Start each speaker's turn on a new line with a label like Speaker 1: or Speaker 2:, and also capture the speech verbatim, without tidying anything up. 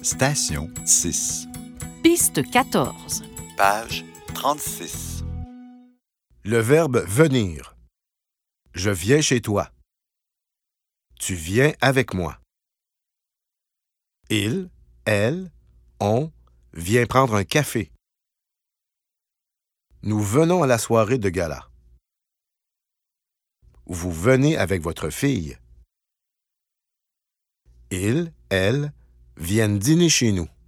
Speaker 1: Station six.
Speaker 2: Piste quatorze.
Speaker 1: Page trente-six.
Speaker 3: Le verbe venir. Je viens chez toi. Tu viens avec moi. Il, elle, on vient prendre un café. Nous venons à la soirée de gala. Vous venez avec votre fille. Il, elle, viennent dîner chez nous.